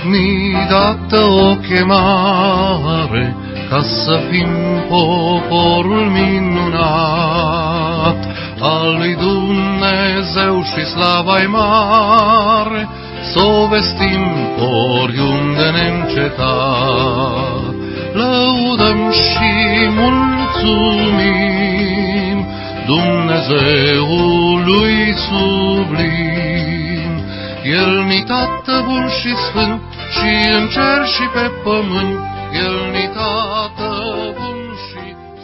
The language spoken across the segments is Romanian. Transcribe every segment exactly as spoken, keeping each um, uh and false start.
mi dată o chemare ca să fim poporul minunat al lui Dumnezeu și slava-i mare, s-o vestim oriunde neîncetat. Lăudăm și mulțumim Dumnezeului sublim. El-ni Tată bun și sfânt, și în cer și pe pământ, El-ni Tată bun și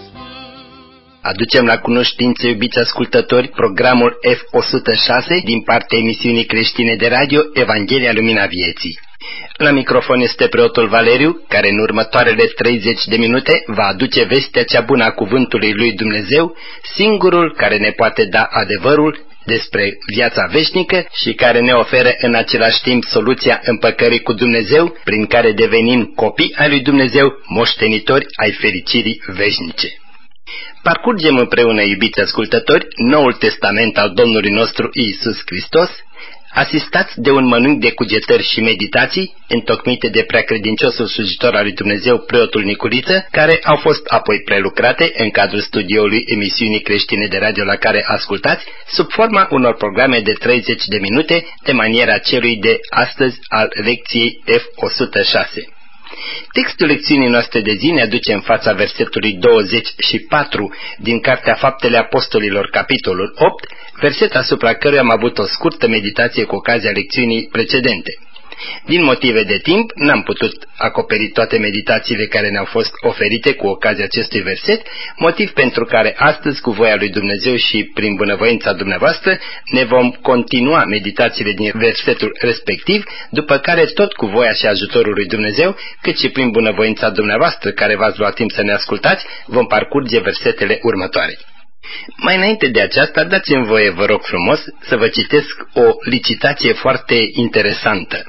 sfânt. Aducem la cunoștință, iubiți ascultători, programul F o sută șase din partea emisiunii creștine de radio Evanghelia Lumina Vieții. La microfon este preotul Valeriu, care în următoarele treizeci de minute va aduce vestea cea bună a cuvântului lui Dumnezeu, singurul care ne poate da adevărul despre viața veșnică și care ne oferă în același timp soluția împăcării cu Dumnezeu, prin care devenim copii ai lui Dumnezeu, moștenitori ai fericirii veșnice. Parcurgem împreună, iubiți ascultători, Noul Testament al Domnului nostru Iisus Hristos, asistați de un mănânc de cugetări și meditații, întocmite de preacredinciosul slujitor al lui Dumnezeu, preotul Nicuriță, care au fost apoi prelucrate în cadrul studioului emisiunii creștine de radio la care ascultați, sub forma unor programe de treizeci de minute, de maniera celui de astăzi al lecției F o sută șase. Textul lecțiunii noastre de zi ne aduce în fața versetului douăzeci și patru din Cartea Faptele Apostolilor, capitolul opt, verset asupra căruia am avut o scurtă meditație cu ocazia lecțiunii precedente. Din motive de timp, n-am putut acoperi toate meditațiile care ne-au fost oferite cu ocazia acestui verset, motiv pentru care astăzi, cu voia lui Dumnezeu și prin bunăvoința dumneavoastră, ne vom continua meditațiile din versetul respectiv, după care tot cu voia și ajutorul lui Dumnezeu, cât și prin bunăvoința dumneavoastră, care v-ați luat timp să ne ascultați, vom parcurge versetele următoare. Mai înainte de aceasta, dați-mi voie, vă rog frumos, să vă citesc o licitație foarte interesantă.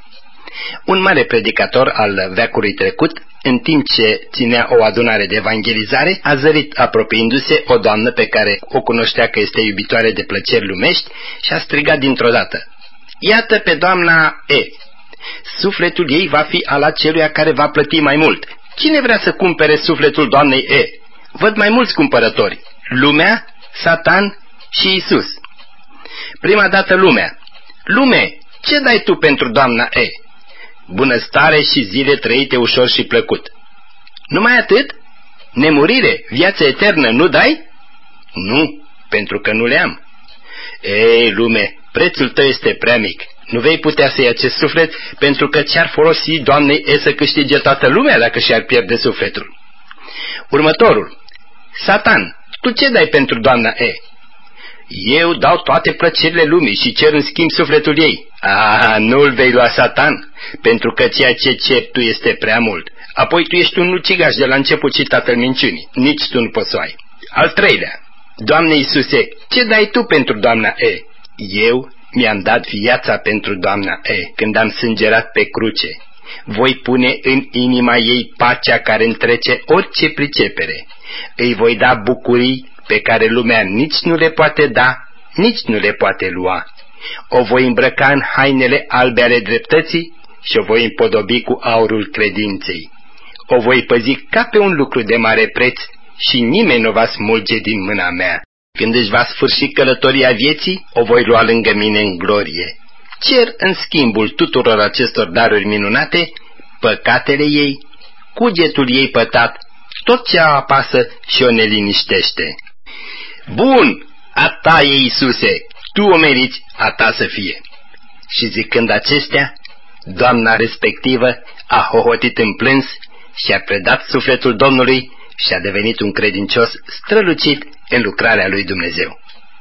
Un mare predicator al veacului trecut, în timp ce ținea o adunare de evangelizare, a zărit apropiindu-se o doamnă pe care o cunoștea că este iubitoare de plăceri lumești și a strigat dintr-o dată: "Iată pe doamna E. Sufletul ei va fi al aceluia care va plăti mai mult. Cine vrea să cumpere sufletul doamnei E? Văd mai mulți cumpărători: lumea, Satan și Isus." Prima dată lumea: "Lume, ce dai tu pentru doamna E?" "Bunăstare și zile trăite ușor și plăcut." "Numai atât? Nemurire, viață eternă, nu dai?" "Nu, pentru că nu le am." "Ei, lume, prețul tău este prea mic. Nu vei putea să iei acest suflet, pentru că ți-ar folosi doamnei E să câștige toată lumea dacă și-ar pierde sufletul." Următorul: "Satan, tu ce dai pentru doamna E?" "Eu dau toate plăcerile lumii și cer în schimb sufletul ei." "Ah, nu-l vei lua, Satan, pentru că ceea ce ceri tu este prea mult. Apoi tu ești un ucigaș de la început și tatăl minciunii. Nici tu nu poți să o ai." Al treilea: "Doamne Iisuse, ce dai tu pentru doamna E?" "Eu mi-am dat viața pentru doamna E când am sângerat pe cruce. Voi pune în inima ei pacea care întrece orice pricepere. Îi voi da bucurii pe care lumea nici nu le poate da, nici nu le poate lua. O voi îmbrăca în hainele albe ale dreptății și o voi împodobi cu aurul credinței. O voi păzi ca pe un lucru de mare preț și nimeni nu va smulge din mâna mea. Când își va sfârși călătoria vieții, o voi lua lângă mine în glorie. Cer în schimbul tuturor acestor daruri minunate păcatele ei, cugetul ei pătat, tot ce o apasă și o neliniștește." Bun, a ta e, Iisuse, tu o meriți, a ta să fie." Și zicând acestea, doamna respectivă a hohotit în plâns și a predat sufletul Domnului și a devenit un credincios strălucit în lucrarea lui Dumnezeu.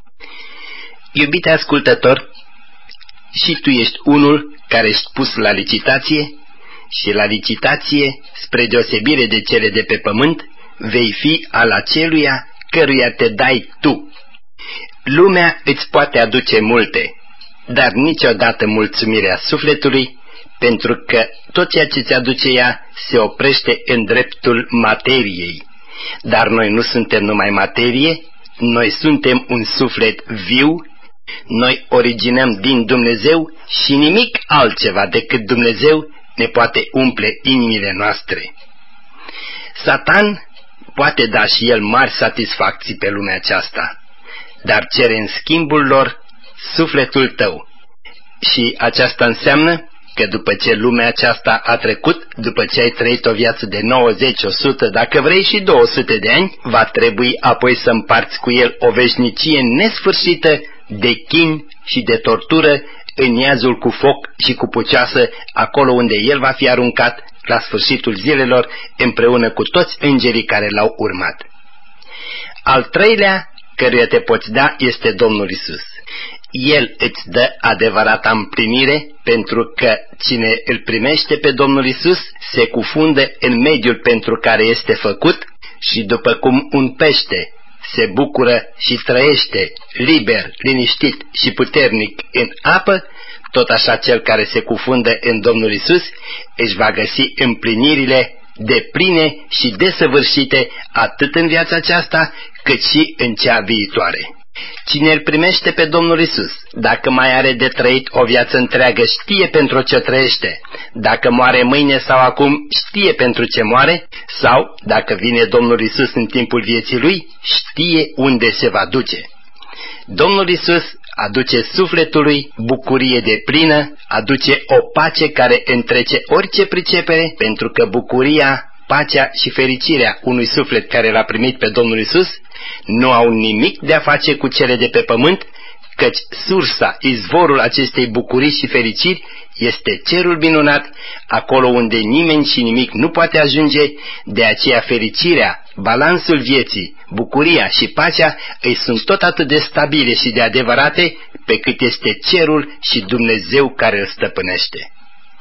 Iubite ascultător, și tu ești unul care ești pus la licitație și la licitație, spre deosebire de cele de pe pământ, vei fi al aceluia căruia te dai tu. Lumea îți poate aduce multe, dar niciodată mulțumirea sufletului, pentru că tot ceea ce ți aduce ea se oprește în dreptul materiei. Dar noi nu suntem numai materie, noi suntem un suflet viu, noi originăm din Dumnezeu și nimic altceva decât Dumnezeu ne poate umple inimile noastre. Satan poate da și el mari satisfacții pe lumea aceasta, dar cere în schimbul lor sufletul tău. Și aceasta înseamnă că după ce lumea aceasta a trecut, după ce ai trăit o viață de nouăzeci, o sută, dacă vrei și două sute de ani, va trebui apoi să împarți cu el o veșnicie nesfârșită de chin și de tortură în iazul cu foc și cu pucioasă, acolo unde el va fi aruncat la sfârșitul zilelor împreună cu toți îngerii care l-au urmat. Al treilea căruia te poți da este Domnul Isus. El îți dă adevărata împlinire, pentru că cine îl primește pe Domnul Isus se cufundă în mediul pentru care este făcut și după cum un pește se bucură și trăiește liber, liniștit și puternic în apă, tot așa cel care se cufundă în Domnul Isus își va găsi împlinirile depline și desăvârșite atât în viața aceasta cât și în cea viitoare. Cine îl primește pe Domnul Isus, dacă mai are de trăit o viață întreagă, știe pentru ce trăiește, dacă moare mâine sau acum, știe pentru ce moare, sau, dacă vine Domnul Isus în timpul vieții lui, știe unde se va duce. Domnul Isus aduce sufletului bucurie deplină, aduce o pace care întrece orice pricepere, pentru că bucuria, pacea și fericirea unui suflet care l-a primit pe Domnul Isus nu au nimic de a face cu cele de pe pământ, căci sursa, izvorul acestei bucurii și fericiri este cerul minunat, acolo unde nimeni și nimic nu poate ajunge. De aceea fericirea, balansul vieții, bucuria și pacea îi sunt tot atât de stabile și de adevărate pe cât este cerul și Dumnezeu care îl stăpânește.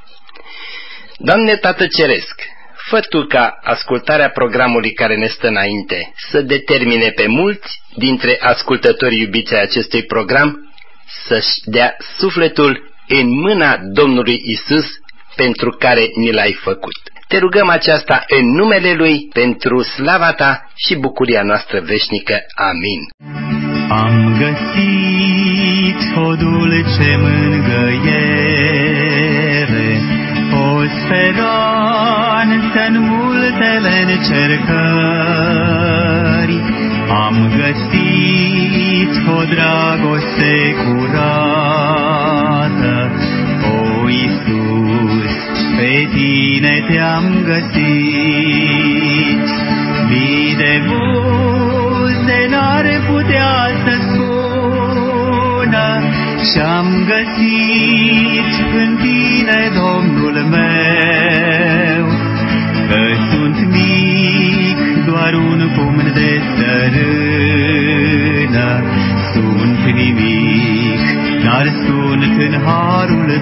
Doamne Tată Ceresc, fă Tu ca ascultarea programului care ne stă înainte să determine pe mulți dintre ascultătorii iubiți ai acestui program să-și dea sufletul în mâna Domnului Isus pentru care ni l-ai făcut. Te rugăm aceasta în numele Lui pentru slava Ta și bucuria noastră veșnică. Amin. Am găsit o dulce mângâiere, o speranță în multele încercări. Am găsit o dragoste curată, o Iisus, pe Tine Te-am găsit. Mii de buze n-ar putea să spună ce-am găsit în Tine, Domnul meu, că sunt mic, doar un pumn de țărână, sunt nimic, dar sunt în harul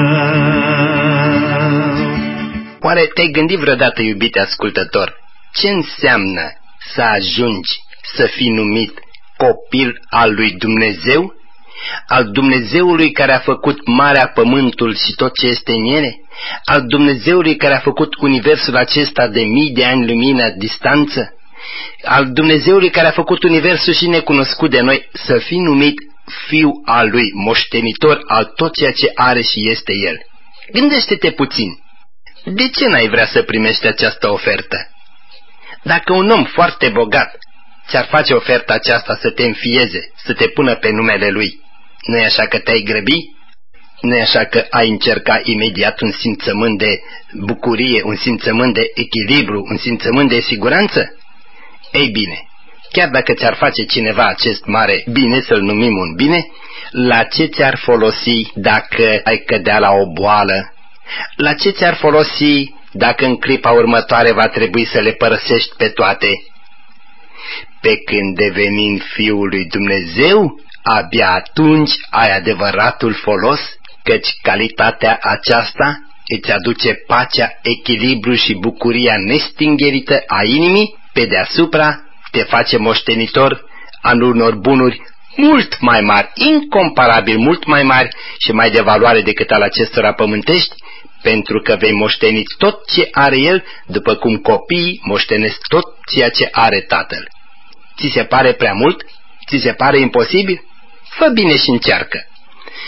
Tău. Oare te-ai gândit vreodată, iubite ascultător, ce înseamnă să ajungi să fii numit copil al lui Dumnezeu? Al Dumnezeului care a făcut marea, pământul și tot ce este în ele? Al Dumnezeului care a făcut universul acesta de mii de ani lumină distanță? Al Dumnezeului care a făcut universul și necunoscut de noi, să fii numit fiu al lui, moștenitor al tot ceea ce are și este el. Gândește-te puțin. De ce n-ai vrea să primești această ofertă? Dacă un om foarte bogat ți-ar face oferta aceasta să te înfieze, să te pună pe numele lui, nu-i așa că te-ai grăbi? Nu-i așa că ai încerca imediat un simțământ de bucurie, un simțământ de echilibru, un simțământ de siguranță? Ei bine, chiar dacă ți-ar face cineva acest mare bine, să-l numim un bine, la ce ți-ar folosi dacă ai cădea la o boală? La ce ți-ar folosi dacă în clipa următoare va trebui să le părăsești pe toate? Pe când, devenind Fiul lui Dumnezeu, abia atunci ai adevăratul folos, căci calitatea aceasta îți aduce pacea, echilibru și bucuria nestingherită a inimii, pe deasupra te face moștenitor al unor bunuri mult mai mari, incomparabil mult mai mari și mai de valoare decât al acestora pământești, pentru că vei moșteni tot ce are el, după cum copiii moștenesc tot ceea ce are tatăl. Ți se pare prea mult? Ți se pare imposibil? Fă bine și încearcă.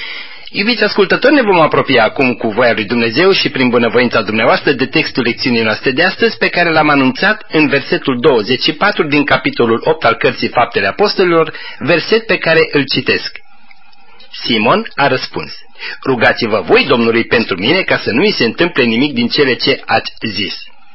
Iubiți ascultători, ne vom apropia acum cu voia lui Dumnezeu și prin bunăvoința dumneavoastră de textul lecțiunii noastre de astăzi, pe care l-am anunțat în versetul douăzeci și patru din capitolul opt al cărții Faptele Apostolilor, verset pe care îl citesc. Simon a răspuns: rugați-vă voi Domnului pentru mine ca să nu îi se întâmple nimic din cele ce ați zis.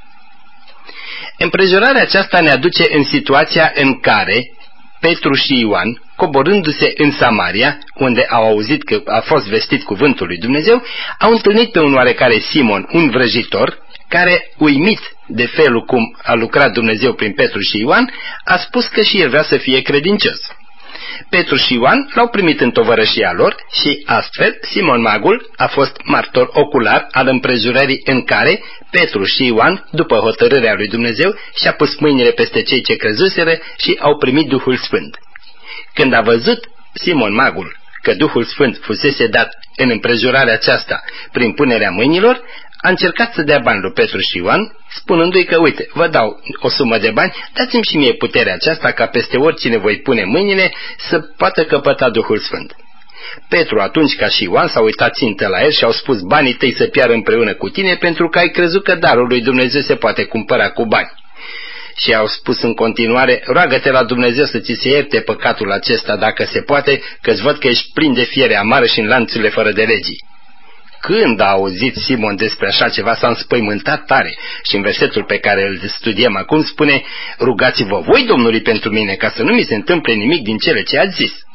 Împrejurarea aceasta ne aduce în situația în care Petru și Ioan, coborându-se în Samaria, unde au auzit că a fost vestit cuvântul lui Dumnezeu, au întâlnit pe un oarecare Simon, un vrăjitor, care, uimit de felul cum a lucrat Dumnezeu prin Petru și Ioan, a spus că și el vrea să fie credincios. Petru și Ioan l-au primit în tovărășia lor și astfel Simon Magul a fost martor ocular al împrejurării în care Petru și Ioan, după hotărârea lui Dumnezeu, și-a pus mâinile peste cei ce crezuseră și au primit Duhul Sfânt. Când a văzut Simon Magul că Duhul Sfânt fusese dat în împrejurarea aceasta prin punerea mâinilor, a încercat să dea bani lui Petru și Ioan, spunându-i că, uite, vă dau o sumă de bani, dați-mi și mie puterea aceasta ca peste oricine voi pune mâinile să poată căpăta Duhul Sfânt. Petru, atunci ca și Ioan, s-a uitat țintă la el și au spus: banii tăi să piară împreună cu tine, pentru că ai crezut că darul lui Dumnezeu se poate cumpăra cu bani. Și au spus în continuare: roagă-te la Dumnezeu să ți se ierte păcatul acesta dacă se poate, că-ți văd că ești plin de fiere amară și în lanțurile fără de legii. Când a auzit Simon despre așa ceva, s-a înspăimântat tare și în versetul pe care îl studiem acum spune: rugați-vă voi Domnului pentru mine ca să nu mi se întâmple nimic din cele ce ați zis.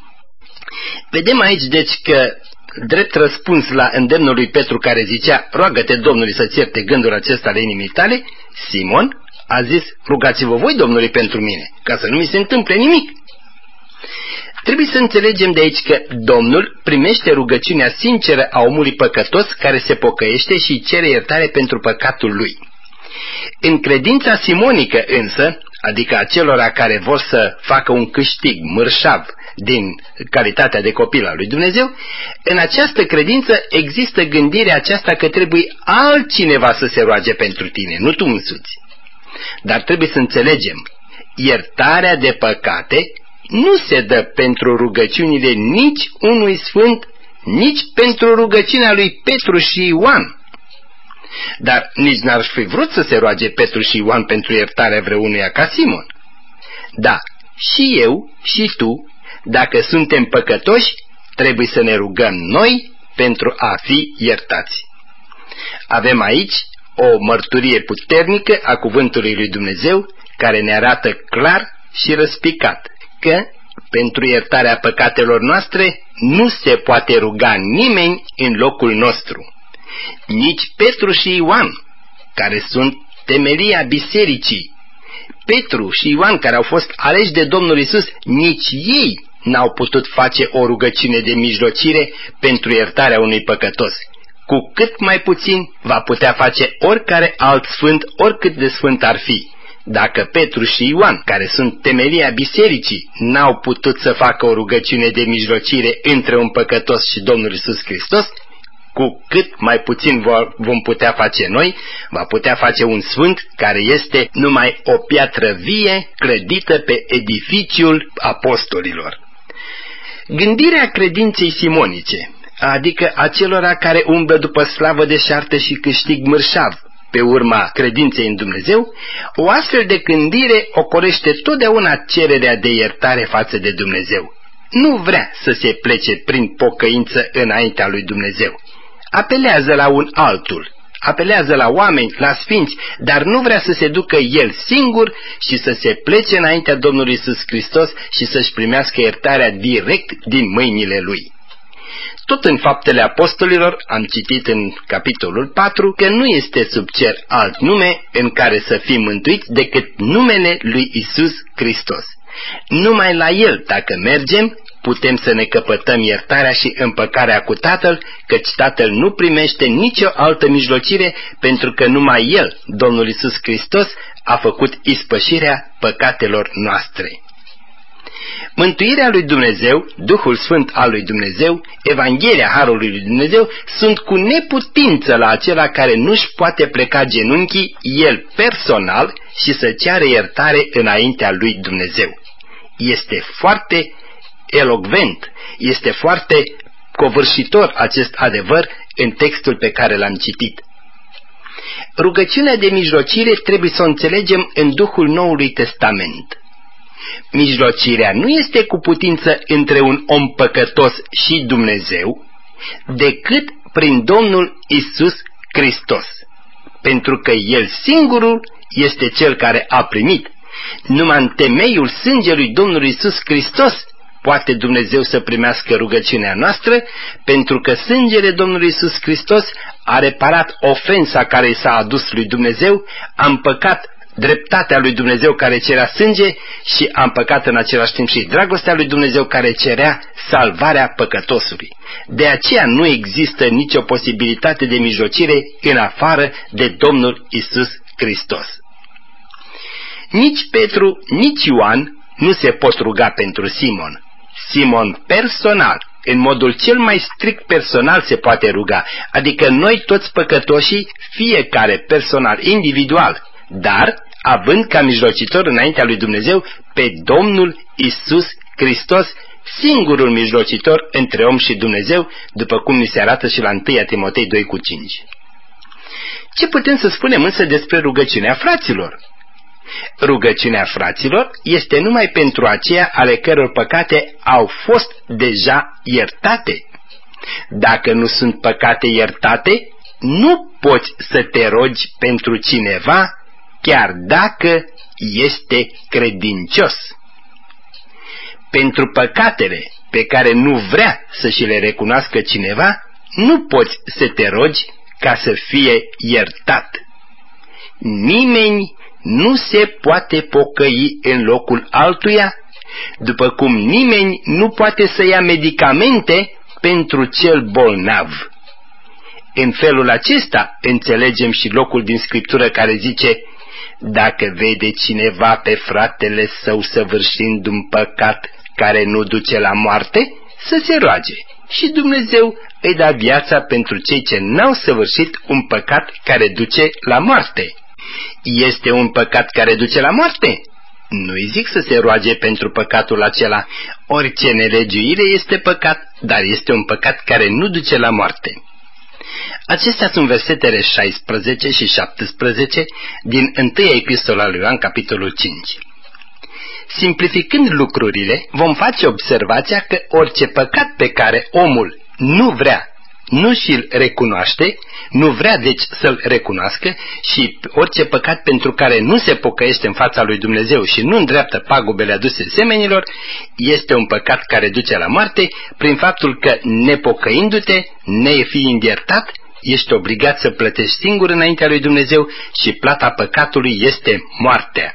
Vedem aici deci că, drept răspuns la îndemnul lui Petru care zicea: roagă-te Domnului să-ți ierte gândul acesta ale inimii tale, Simon a zis: rugați-vă voi Domnului pentru mine ca să nu mi se întâmple nimic. Trebuie să înțelegem de aici că Domnul primește rugăciunea sinceră a omului păcătos care se pocăiește și cere iertare pentru păcatul lui. În credința simonică însă, adică a celora care vor să facă un câștig mărșav din calitatea de copil al lui Dumnezeu, în această credință există gândirea aceasta că trebuie altcineva să se roage pentru tine, nu tu însuți. Dar trebuie să înțelegem, iertarea de păcate nu se dă pentru rugăciunile nici unui sfânt, nici pentru rugăciunea lui Petru și Ioan. Dar nici n-ar fi vrut să se roage Petru și Ioan pentru iertarea vreunuia ca Simon. Da, și eu și tu, dacă suntem păcătoși, trebuie să ne rugăm noi pentru a fi iertați. Avem aici o mărturie puternică a cuvântului lui Dumnezeu, care ne arată clar și răspicat că pentru iertarea păcatelor noastre nu se poate ruga nimeni în locul nostru. Nici Petru și Ioan, care sunt temelia bisericii, Petru și Ioan, care au fost aleși de Domnul Iisus, nici ei n-au putut face o rugăciune de mijlocire pentru iertarea unui păcătos. Cu cât mai puțin va putea face oricare alt sfânt, oricât de sfânt ar fi. Dacă Petru și Ioan, care sunt temelia bisericii, n-au putut să facă o rugăciune de mijlocire între un păcătos și Domnul Iisus Hristos, cu cât mai puțin vom putea face noi, va putea face un sfânt care este numai o piatră vie clădită pe edificiul apostolilor. Gândirea credinței simonice, adică acelora care umblă după slavă deșartă și câștig mărșav pe urma credinței în Dumnezeu, o astfel de gândire ocolește totdeauna cererea de iertare față de Dumnezeu. Nu vrea să se plece prin pocăință înaintea lui Dumnezeu. Apelează la un altul, apelează la oameni, la sfinți, dar nu vrea să se ducă el singur și să se plece înaintea Domnului Iisus Hristos și să-și primească iertarea direct din mâinile lui. Tot în Faptele Apostolilor am citit în capitolul patru că nu este sub cer alt nume în care să fim mântuiți decât numele lui Iisus Hristos. Numai la El, dacă mergem, putem să ne căpătăm iertarea și împăcarea cu Tatăl, căci Tatăl nu primește nicio altă mijlocire, pentru că numai El, Domnul Iisus Hristos, a făcut ispășirea păcatelor noastre. Mântuirea lui Dumnezeu, Duhul Sfânt al lui Dumnezeu, Evanghelia Harului lui Dumnezeu sunt cu neputință la acela care nu-și poate pleca genunchii el personal și să ceară iertare înaintea lui Dumnezeu. Este foarte elocvent, este foarte covârșitor acest adevăr în textul pe care l-am citit. Rugăciunea de mijlocire trebuie să o înțelegem în duhul Noului Testament. Mijlocirea nu este cu putință între un om păcătos și Dumnezeu, decât prin Domnul Iisus Hristos, pentru că El singurul este Cel care a primit. Numai în temeiul sângelui Domnului Iisus Hristos poate Dumnezeu să primească rugăciunea noastră, pentru că sângele Domnului Iisus Hristos a reparat ofensa care i s-a adus lui Dumnezeu, a împăcat dreptatea lui Dumnezeu care cerea sânge și a împăcat în același timp și dragostea lui Dumnezeu care cerea salvarea păcătosului. De aceea nu există nicio posibilitate de mijlocire în afară de Domnul Iisus Hristos. Nici Petru, nici Ioan nu se pot ruga pentru Simon. Simon personal, în modul cel mai strict personal se poate ruga, adică noi toți păcătoșii, fiecare personal, individual, dar având ca mijlocitor înaintea lui Dumnezeu pe Domnul Iisus Hristos, singurul mijlocitor între om și Dumnezeu, după cum ni se arată și la întâi Timotei doi cu cinci. Ce putem să spunem însă despre rugăciunea fraților? Rugăciunea fraților este numai pentru aceia ale căror păcate au fost deja iertate. Dacă nu sunt păcate iertate, nu poți să te rogi pentru cineva, chiar dacă este credincios. Pentru păcatele pe care nu vrea să și le recunoască cineva, nu poți să te rogi ca să fie iertat. Nimeni nu se poate pocăi în locul altuia, după cum nimeni nu poate să ia medicamente pentru cel bolnav. În felul acesta înțelegem și locul din Scriptură care zice: dacă vede cineva pe fratele său săvârșind un păcat care nu duce la moarte, să se roage și Dumnezeu îi da viața pentru cei ce n-au săvârșit un păcat care duce la moarte. Este un păcat care duce la moarte? Nu-i zic să se roage pentru păcatul acela. Orice nelegiuire este păcat, dar este un păcat care nu duce la moarte. Acestea sunt versetele șaisprezece și șaptesprezece din întâia epistola lui Ioan, capitolul cinci. Simplificând lucrurile, vom face observația că orice păcat pe care omul nu vrea, nu și-l recunoaște, nu vrea deci să-l recunoască, și orice păcat pentru care nu se pocăiește în fața lui Dumnezeu și nu îndreaptă pagubele aduse semenilor, este un păcat care duce la moarte, prin faptul că, nepocăindu-te, nefiind iertat, ești obligat să plătești singur înaintea lui Dumnezeu și plata păcatului este moartea.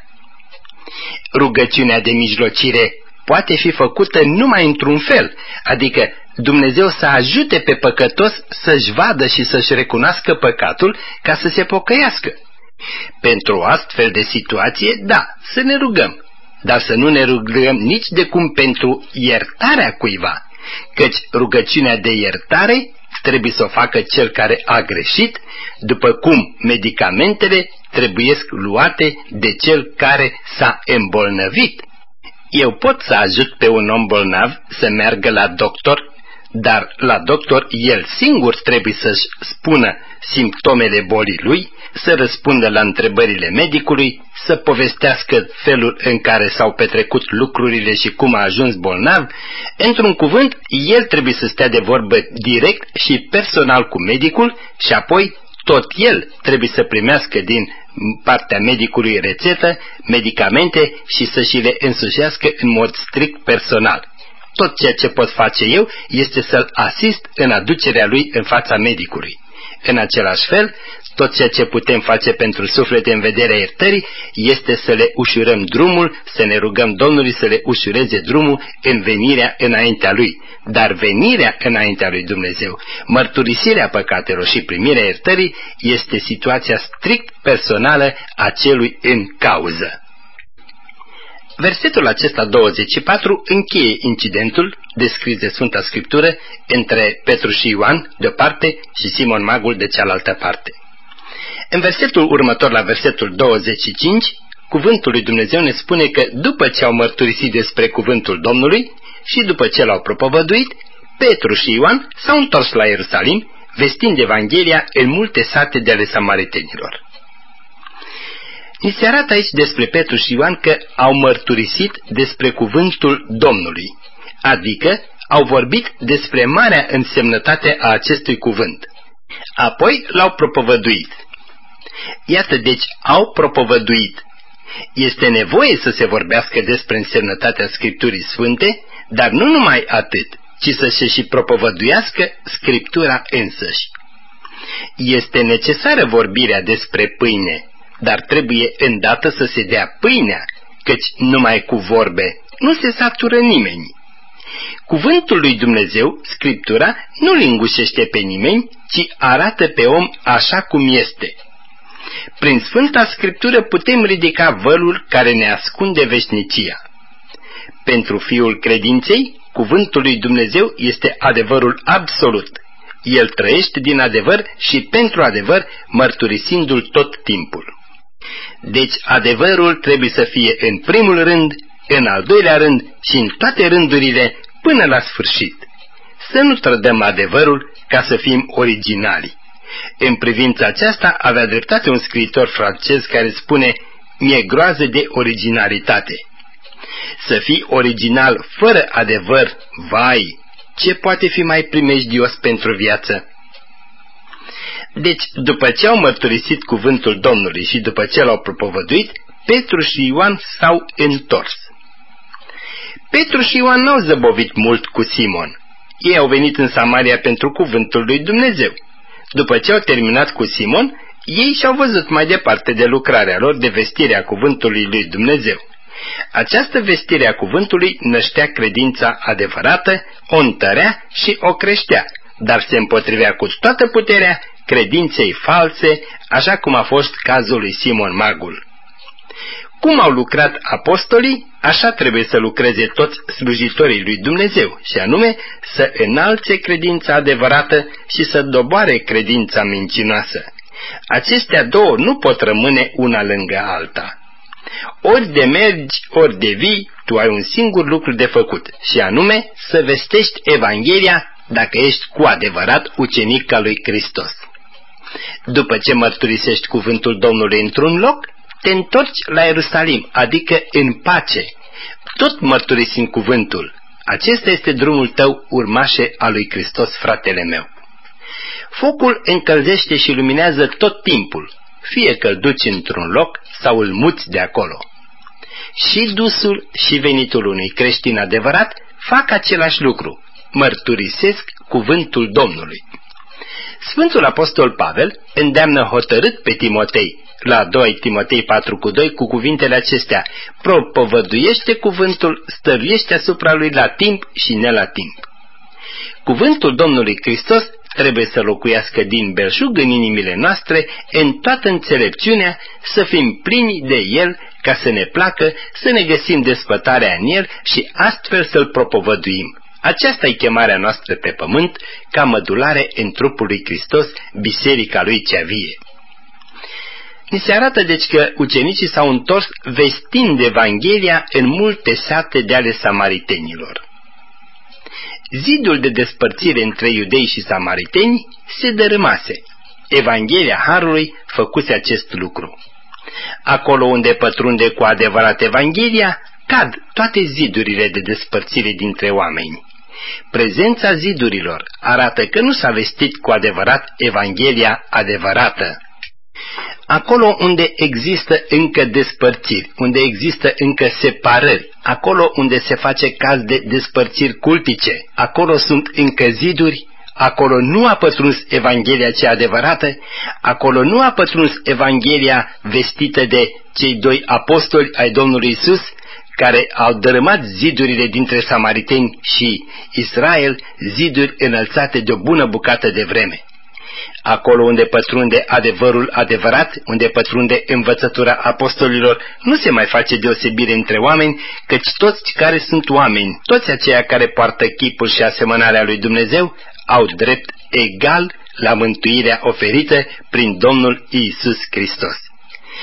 Rugăciunea de mijlocire poate fi făcută numai într-un fel, adică Dumnezeu să ajute pe păcătos să-și vadă și să-și recunoască păcatul ca să se pocăiască. Pentru o astfel de situație, da, să ne rugăm, dar să nu ne rugăm nici de cum pentru iertarea cuiva, căci rugăciunea de iertare trebuie să o facă cel care a greșit, după cum medicamentele trebuiesc luate de cel care s-a îmbolnăvit. Eu pot să ajut pe un om bolnav să meargă la doctor, dar la doctor el singur trebuie să-și spună simptomele bolii lui, să răspundă la întrebările medicului, să povestească felul în care s-au petrecut lucrurile și cum a ajuns bolnav. Într-un cuvânt, el trebuie să stea de vorbă direct și personal cu medicul și apoi tot el trebuie să primească din partea medicului rețetă, medicamente și să și le însușească în mod strict personal. Tot ceea ce pot face eu este să-l asist în aducerea lui în fața medicului. În același fel, tot ceea ce putem face pentru suflete în vederea iertării este să le ușurăm drumul, să ne rugăm Domnului să le ușureze drumul în venirea înaintea Lui. Dar venirea înaintea lui Dumnezeu, mărturisirea păcatelor și primirea iertării este situația strict personală a celui în cauză. Versetul acesta douăzeci și patru încheie incidentul descris de Sfânta Scriptură între Petru și Ioan de o parte și Simon Magul de cealaltă parte. În versetul următor, la versetul douăzeci și cinci, cuvântul lui Dumnezeu ne spune că după ce au mărturisit despre cuvântul Domnului și după ce l-au propovăduit, Petru și Ioan s-au întors la Ierusalim, vestind Evanghelia în multe sate de ale samaritenilor. Ni se arată aici despre Petru și Ioan că au mărturisit despre cuvântul Domnului, adică au vorbit despre marea însemnătate a acestui cuvânt. Apoi l-au propovăduit. Iată, deci au propovăduit. Este nevoie să se vorbească despre însemnătatea Scripturii Sfânte, dar nu numai atât, ci să se și propovăduiască Scriptura însăși. Este necesară vorbirea despre pâine, dar trebuie îndată să se dea pâinea, căci numai cu vorbe nu se satură nimeni. Cuvântul lui Dumnezeu, Scriptura, nu lingușește pe nimeni, ci arată pe om așa cum este. Prin Sfânta Scriptură putem ridica vălul care ne ascunde veșnicia. Pentru fiul credinței, cuvântul lui Dumnezeu este adevărul absolut. El trăiește din adevăr și pentru adevăr, mărturisindu-l tot timpul. Deci adevărul trebuie să fie în primul rând, în al doilea rând și în toate rândurile până la sfârșit. Să nu trădăm adevărul ca să fim originali. În privința aceasta avea dreptate un scriitor francez care spune: mi-e groază de originalitate. Să fii original fără adevăr, vai, ce poate fi mai primejdios pentru viață? Deci, după ce au mărturisit cuvântul Domnului și după ce l-au propovăduit, Petru și Ioan s-au întors. Petru și Ioan n-au zăbovit mult cu Simon. Ei au venit în Samaria pentru cuvântul lui Dumnezeu. După ce au terminat cu Simon, ei și-au văzut mai departe de lucrarea lor de vestirea cuvântului lui Dumnezeu. Această vestire a cuvântului năștea credința adevărată, o întărea și o creștea, dar se împotrivea cu toată puterea credinței false, așa cum a fost cazul lui Simon Magul. Cum au lucrat apostolii, așa trebuie să lucreze toți slujitorii lui Dumnezeu, și anume să înalțe credința adevărată și să doboare credința mincinoasă. Acestea două nu pot rămâne una lângă alta. Ori de mergi, ori de vii, tu ai un singur lucru de făcut, și anume să vestești Evanghelia dacă ești cu adevărat ucenic al lui Hristos. După ce mărturisești cuvântul Domnului într-un loc, te întorci la Ierusalim, adică în pace, tot mărturisind cuvântul. Acesta este drumul tău, urmașe a lui Hristos, fratele meu. Focul încălzește și luminează tot timpul, fie că îl duci într-un loc sau îl muți de acolo. Și dusul și venitul unui creștin adevărat fac același lucru, mărturisesc cuvântul Domnului. Sfântul Apostol Pavel îndeamnă hotărât pe Timotei, la doi Timotei patru cu doi, cu cuvintele acestea: propovăduiește cuvântul, stăruiește asupra lui la timp și ne la timp. Cuvântul Domnului Hristos trebuie să locuiască din belșug în inimile noastre, în toată înțelepciunea, să fim plini de El, ca să ne placă, să ne găsim despătarea în El și astfel să-L propovăduim. Aceasta e chemarea noastră pe pământ, ca mădulare în trupul lui Hristos, biserica Lui cea vie. Ni se arată deci că ucenicii s-au întors vestind Evanghelia în multe sate de ale samaritenilor. Zidul de despărțire între iudei și samariteni se dărâmase. Evanghelia Harului făcuse acest lucru. Acolo unde pătrunde cu adevărat Evanghelia, cad toate zidurile de despărțire dintre oameni. Prezența zidurilor arată că nu s-a vestit cu adevărat Evanghelia adevărată. Acolo unde există încă despărțiri, unde există încă separări, acolo unde se face caz de despărțiri cultice, acolo sunt încă ziduri, acolo nu a pătruns Evanghelia cea adevărată, acolo nu a pătruns Evanghelia vestită de cei doi apostoli ai Domnului Isus, care au dărâmat zidurile dintre samariteni și Israel, ziduri înălțate de o bună bucată de vreme. Acolo unde pătrunde adevărul adevărat, unde pătrunde învățătura apostolilor, nu se mai face deosebire între oameni, căci toți care sunt oameni, toți aceia care poartă chipul și asemănarea lui Dumnezeu, au drept egal la mântuirea oferită prin Domnul Iisus Hristos.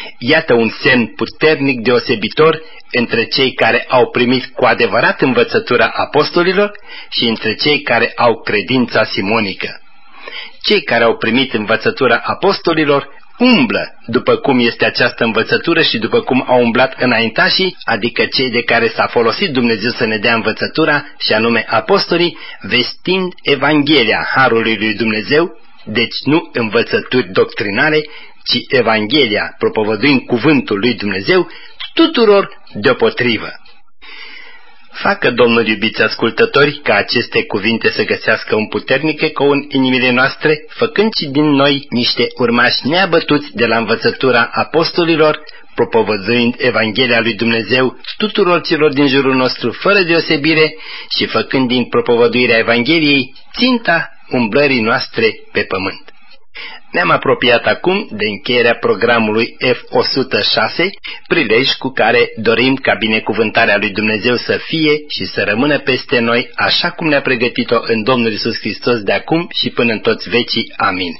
Iată un semn puternic deosebitor între cei care au primit cu adevărat învățătura apostolilor și între cei care au credința simonică. Cei care au primit învățătura apostolilor umblă după cum este această învățătură și după cum au umblat înaintașii, adică cei de care s-a folosit Dumnezeu să ne dea învățătura, și anume apostolii, vestind Evanghelia Harului lui Dumnezeu, deci nu învățături doctrinale, ci Evanghelia, propovăduind cuvântul lui Dumnezeu, tuturor deopotrivă. Facă Domnul, iubiți ascultători, ca aceste cuvinte să găsească un puternic ecou în inimile noastre, făcând și din noi niște urmași neabătuți de la învățătura apostolilor, propovăduind Evanghelia lui Dumnezeu tuturor celor din jurul nostru fără deosebire și făcând din propovăduirea Evangheliei ținta umblării noastre pe pământ. Ne-am apropiat acum de încheierea programului F o sută șase, prilej cu care dorim ca binecuvântarea lui Dumnezeu să fie și să rămână peste noi așa cum ne-a pregătit-o în Domnul Iisus Hristos de acum și până în toți vecii. Amin.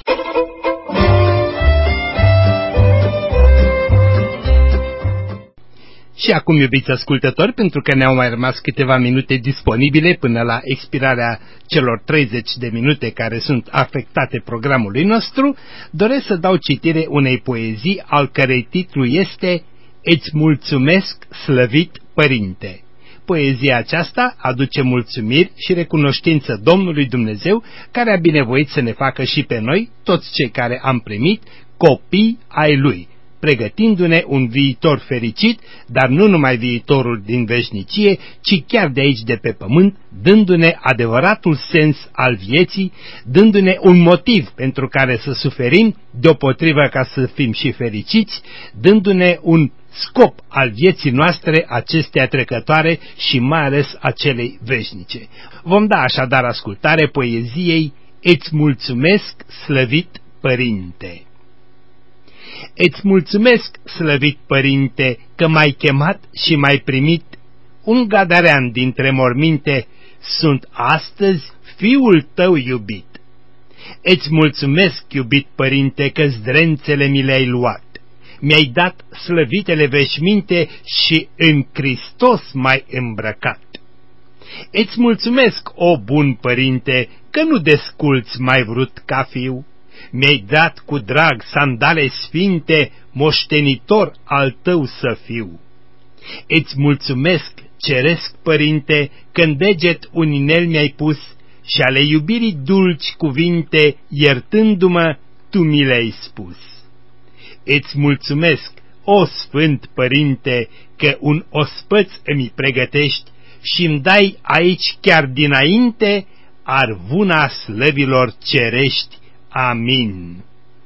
Și acum, iubiți ascultători, pentru că ne-au mai rămas câteva minute disponibile până la expirarea celor treizeci de minute care sunt afectate programului nostru, doresc să dau citire unei poezii al cărei titlu este Îți mulțumesc, slăvit Părinte. Poezia aceasta aduce mulțumiri și recunoștință Domnului Dumnezeu, care a binevoit să ne facă și pe noi, toți cei care am primit, copii ai Lui, pregătindu-ne un viitor fericit, dar nu numai viitorul din veșnicie, ci chiar de aici de pe pământ, dându-ne adevăratul sens al vieții, dându-ne un motiv pentru care să suferim, deopotrivă ca să fim și fericiți, dându-ne un scop al vieții noastre, acestea trecătoare și mai ales acelei veșnice. Vom da așadar ascultare poeziei Îți mulțumesc, slăvit Părinte. Îți mulțumesc, slăvit Părinte, că m-ai chemat și m-ai primit. Un gadarean dintre morminte, sunt astăzi fiul tău iubit. Îți mulțumesc, iubit Părinte, că zdrențele mi le-ai luat. Mi-ai dat slăvitele veșminte și în Hristos m-ai îmbrăcat. Îți mulțumesc, o bun Părinte, că nu desculți m-ai vrut ca fiu. Mi-ai dat cu drag sandale sfinte, moștenitor al tău să fiu. Îți mulțumesc, ceresc Părinte, că-n deget un inel mi-ai pus și ale iubirii dulci cuvinte, iertându-mă, tu mi le-ai spus. Îți mulțumesc, o Sfânt Părinte, că un ospăț îmi pregătești și-mi dai aici chiar dinainte arvuna slăvilor cerești. Amin.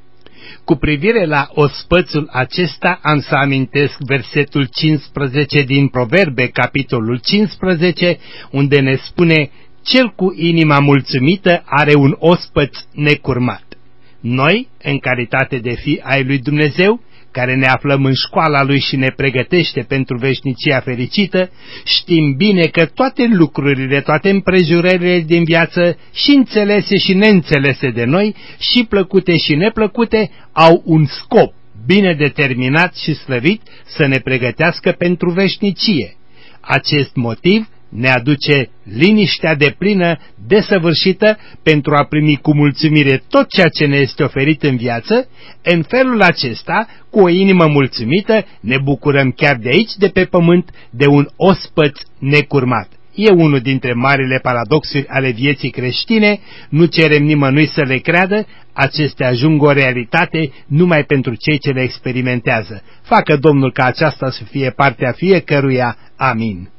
Cu privire la ospățul acesta am să amintesc versetul cincisprezece din Proverbe, capitolul cincisprezece, unde ne spune: cel cu inima mulțumită are un ospăț necurmat. Noi, în calitate de fii ai lui Dumnezeu, care ne aflăm în școala Lui și ne pregătește pentru veșnicia fericită, știm bine că toate lucrurile, toate împrejurările din viață, și înțelese și neînțelese de noi, și plăcute și neplăcute, au un scop bine determinat și slăvit să ne pregătească pentru veșnicie. Acest motiv ne aduce liniștea deplină, desăvârșită, pentru a primi cu mulțumire tot ceea ce ne este oferit în viață. În felul acesta, cu o inimă mulțumită, ne bucurăm chiar de aici, de pe pământ, de un ospăț necurmat. E unul dintre marile paradoxuri ale vieții creștine, nu cerem nimănui să le creadă, acestea ajung o realitate numai pentru cei ce le experimentează. Facă Domnul ca aceasta să fie partea fiecăruia. Amin.